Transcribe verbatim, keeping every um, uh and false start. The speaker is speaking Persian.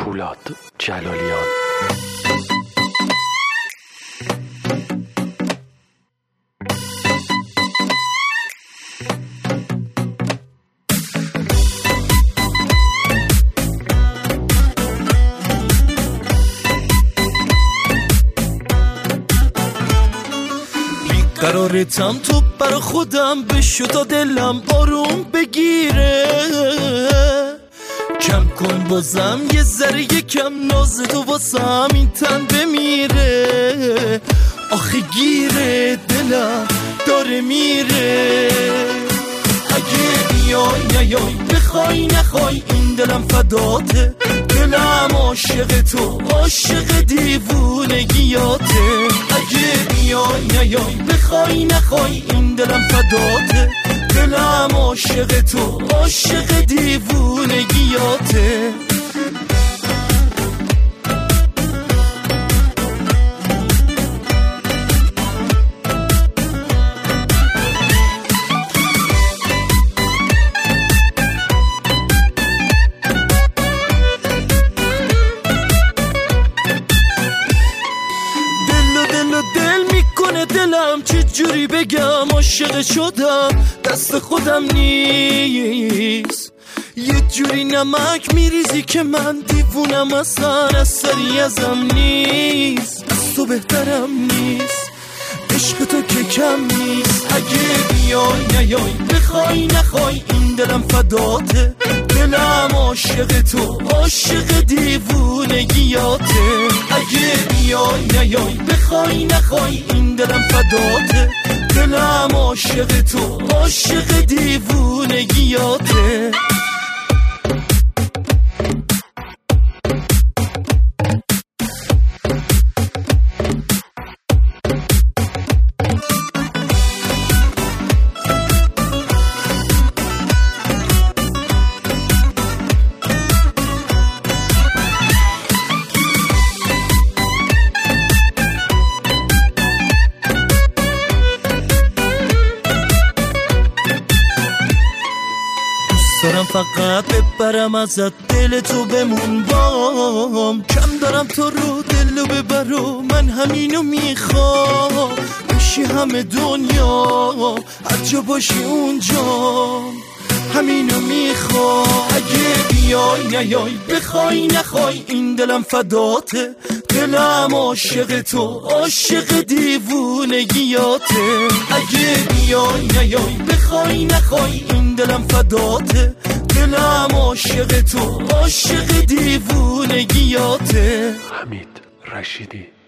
پولاد جلالیان. قرارتم تو برا خودم بشو تا دلم آروم بگیره، کم کن بازم یه ذره یکم ناز تو واسم این تن بمیره، آخه گیره دلم داره میره. اگه بیای نیای بخوای نخوای این دلم فداته، دلم عاشق تو عاشق دیوونگیاته. اگه بیای نیای بخوای نخوای این دلم فداته، دلم عاشق تو عاشق دیوونگیاته. دلم چه جوری بگم عاشق شدم، دست خودم نیست. یه جوری نمک میریزی که من دیوونم، اصلا اثری ازم نیست. از تو بهترم نیست، عشق تو که کم نیست. اگه بیای نیای بخوای نخوای این دلم فداته، دلم عاشق تو عاشق دیوونگیاته. اگه بیای نیای بخوای نخوای این دلم فداته، دلم عاشق تو عاشق دیوونگیاته. دارم فقط ببرم ازت دل تو بمون بام، کم دارم تو رو دلو ببرو من همینو میخوام. بشی همه دنیا هر جا باشی اونجا همینو میخوام. اگه بیای نیای بخوای نخوای این دلم فداته، دلم عاشق تو عاشق دیوونگیاته. اگه بیای نیای بخوای نخوای این دلم فداته، دلم عاشق تو عاشق دیوونگیاته. حمید رشیدی.